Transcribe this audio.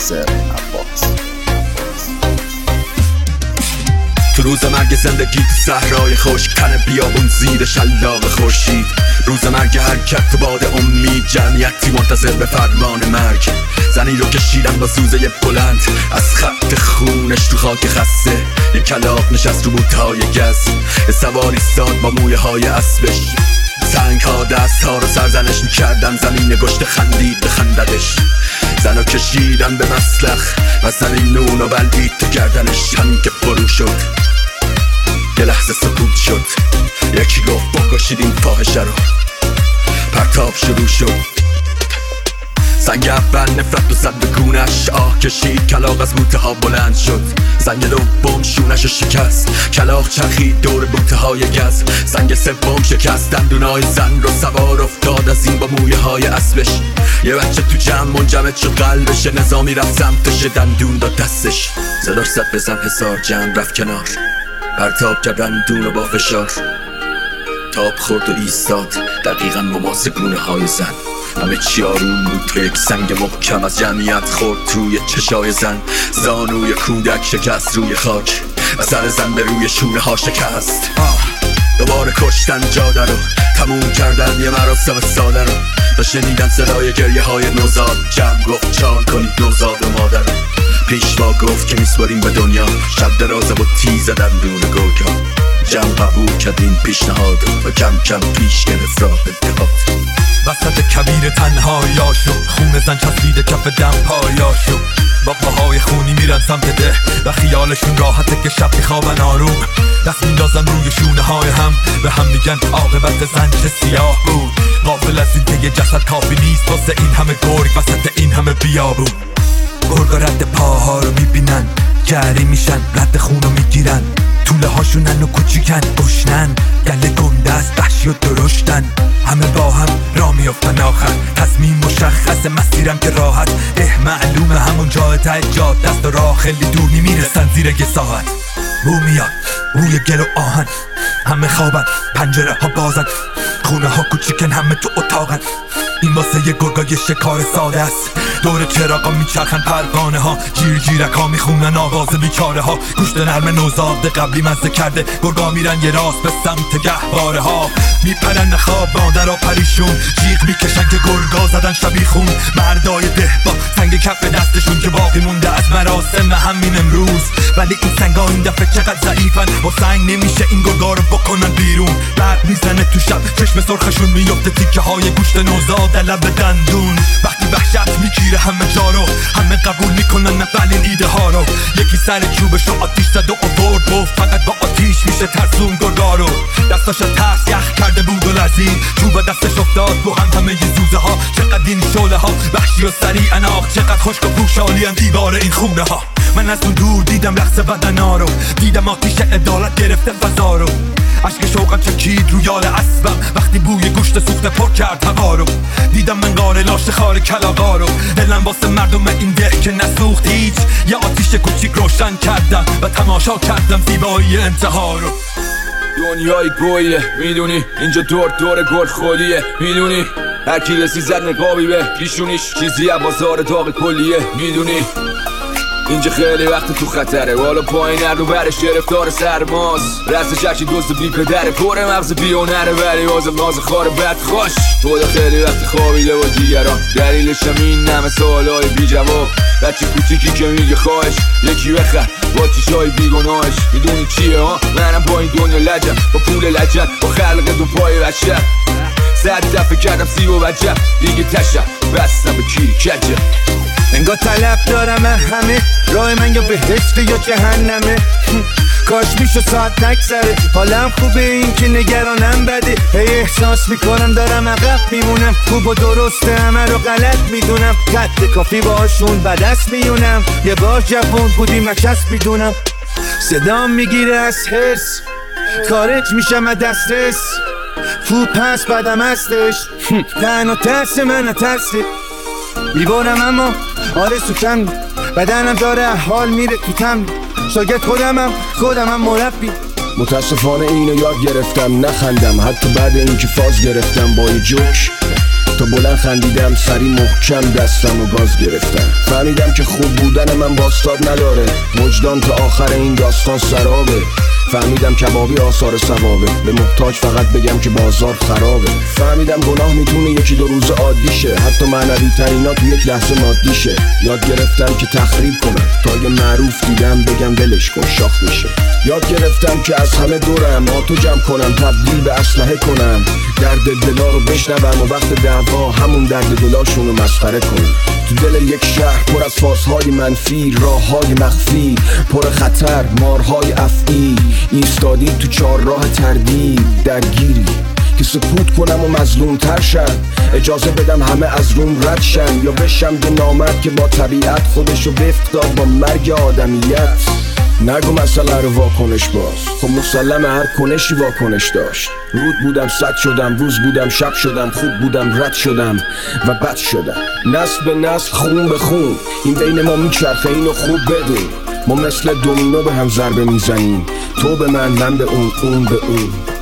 ناصر عباس. تو روز مرگ زندگی تو صحرای خشک، تن بیابون زیر شلاق خورشید، روز مرگ حرکت تو باد امید، جمعیتی منتظر به فرمان مرگ. زنی رو کشیدن با زوزه بلند از خط خونش تو خاک خسته، یک کلاغ نشست رو بوتهای گز، سوار ایستاد با مویه های اسبش، سنگ ها دست ها رو سرزنش میکردن، زمین گشت خندید به خنددش، زن رو کشیدن به مسلخ و زمین نون و بلدید تو گردنش. همین که فرو شد یه لحظه سکوت شد، یکی گفت بکشید این فاحشه رو. پرتاب شروع شد، زنگ اول نفرت و زد به گونش، آه کشید کلاغ از بوته ها بلند شد. زنگ دوم شونش رو شکست، کلاغ چرخید دور بوته های گز. زنگ سوم شکست دندونای زن رو، سوار افتاد از این با مویه های اسبش. یه بچه تو جمع منجمد شد قلبش، نظامی رفت سمتش دندون داد دستش. صداش زد بزن حصار، جمع رفت کنار، پرتاب کرد دندون رو با فشار. تاب خورد و ایستاد دقیقا مماس گونه های زن، همه چی آروم بود تو یک سنگ محکم از جمعیت خورد روی چشای زن. زانوی کودک شکست روی خاک و سر زن به روی شونه ها شکست. دوباره کشتن جاده رو، تموم کردن یه مراسم ساده رو، تا شنیدن صدای گریه های نوزاد. جمع گفت چال کنید نوزاد و مادر رو، پیشوا گفت که میسپاریم به دنیا شب درازه و تیز دندون گرگا. جمع قبول کرد این پیشنهاد و کم کم پیش گرفت راه اتحاد. وسط کبیر تنهاییاشو، خون زن چسبیده کف دم پایاشو، با پاهای خونی میرن سمت ده و خیالشون راحته که شب میخوابن آروم. دست میندازن روی شونه های هم، به هم میگن عاقبت زن چه سیاه بود. غافل از این که یه جسد کافی نیست واسه این همه گرگ وسط این همه بیابون. گرگا رد پاها رو میبینن، جری میشن، رد خون رو میگیرن، طوله هاشونن و کوچیکن، گشنن، گله گنده است، وحشی و درشتن. همه با هم را میافتن آخر، تصمیم مشخص، مسیرم که راحت معلومه، همون جای ته جاده است و راه خیلی دور میرسن زیر یه ساعت. بو میاد روی گل و آهن، همه خوابن، پنجره ها بازن، خونه ها کوچیکن، همه تو اتاقن. این واسه یه گرگا یه شکار ساده است، دور چراغا میچرخن پروانه ها، جیرک ها میخونن آواز بیچاره ها. گوشت نرم نوزاد قبلی مزه کرده، گرگا میرن یه راست به سمت گهواره ها. میپرن خواب مادرها پریشون، جیغ میکشن که گرگا زدن شبیخون. مردای ده با سنگ کف دستشون که باقی مونده از مراسم همین امروز. ولی این سنگا این دفعه چقدر ضعیفن، با سنگ نمیشه این گرگا رو بکنن بیرون. برق میزنه تو شب، چشم سرخشون میفته تیکه های گوشت نوزاد لب دندون. وقتی وحشت میگیره همه جا رو، همه قبول میکنن اولین ایده ها رو. یکی سر چوبش رو آتیش زد و آورد، گفت فقط با آتیش میشه ترسون گرگا رو. دستاش ترس یخ کرده بود و لرزید، چوب دستش افتاد رو همه ی زوزه ها. چقدر این شعله ها وحشی و سریع آخ، چقدر خشک و پوشالی دیوار این خونه ها. من از اون دور دیدم رقص بدنا رو، دیدم آتیش عدالت گرفته فضا رو. عشق شوقم چکید رو یال اسبم وقتی بوی گوشت سوخته پر کرد هوا رو. دیدم منقار لاشه خار کلاغا رو، دلم واسه مردم این ده که نسوخت هیچ. یه آتیش کوچیک روشن کردم و تماشا کردم زیبایی انتها رو. دنیای گویه میدونی، اینجا دور گل خالیه میدونی، هر کی رسی زد نقابی به پیشونیش، چیزی از بازار داغ کلیه میدونی. اینجا خیلی وقت تو خطره، والا پایین رو برش گرفتار سرماست. رستش هرچی دوست بی پدره، پر مغز بیونره ولی بازم ناز خار بد خوش. خدا خیلی وقت خوابیده و دیگران، دلیلش هم این همه سوالای بی جواب. بچه کوچیکی که میگه خواهش یکی بخر با چیشای بیگناهش. میدونی چیه ها؟ منم با این دنیا لجم، با پول لجم، با خلق دو پای بچه. 100 دفعه کردم سی و وجب، دیگه تشم بستم به کیری کجم. انگار طلب دارم همه، راه من یا بهشت یا جهنمه. کاش میشو ساعت نگذره، حالم خوبه این که نگرانم بده. هی احساس میکنم دارم عقب میمونم، خوب و درسته همه رو غلط میدونم. قد کافی باشون بدست میونم، یه بار جوون بودیم نچست میدونم. صدام میگیره از حس، خارج میشم از دسترس. خوب پس بدم هستش، تنها ترس من ترسه. میبارم اما آره سوکم، بدنم داره حال میره تو تم. شاگرد خودمم مربی. متاسفانه اینو یاد گرفتم نخندم، حتی بعد اینکه فاز گرفتم با یه جوک. تا بلند خندیدم سری محکم دستم و گاز گرفتم. فهمیدم که خوب بودن من باستاب نداره، وجدان تا آخر این داستان سرابه. فهمیدم کبابی آثار ثوابه، به محتاج فقط بگم که بازار خرابه. فهمیدم گناه میتونه یکی دو روز عادی شه، حتی معنوی ترینا تو یک لحظه مادی شه. یاد گرفتم که تخریب کنم تا یه معروف دیدم بگم ولش کن شاخ میشه. یاد گرفتم که از همه دورم آتو جمع کنم، تبدیل به اسلحه کنم، درد دلا رو بشنوم و وقت دعوا همون درد دلاشون رو مسخره کنم. تو دل یک شهر پر از فازهای منفی، راههای مخفی پر خطر، مارهای افعی، ایستادی تو چار راه تردید، درگیری که سکوت کنم و مظلوم تر شم، اجازه بدم همه از روم رد شن، یا بشم به نامرد که با طبیعت خودشو وفق داد با مرگ آدمیت. نگو مسئله رو واکنش باز، خب مسلم هر کنشی واکنش داشت. رود بودم سد شدم، روز بودم شب شدم، خوب بودم رد شدم و بد شدم. نسل به نسل خون به خون این بین ما میچرخه، اینو خوب بدون. ما مثل دومینو به هم ضربه میزنیم، تو به من به اون به اون.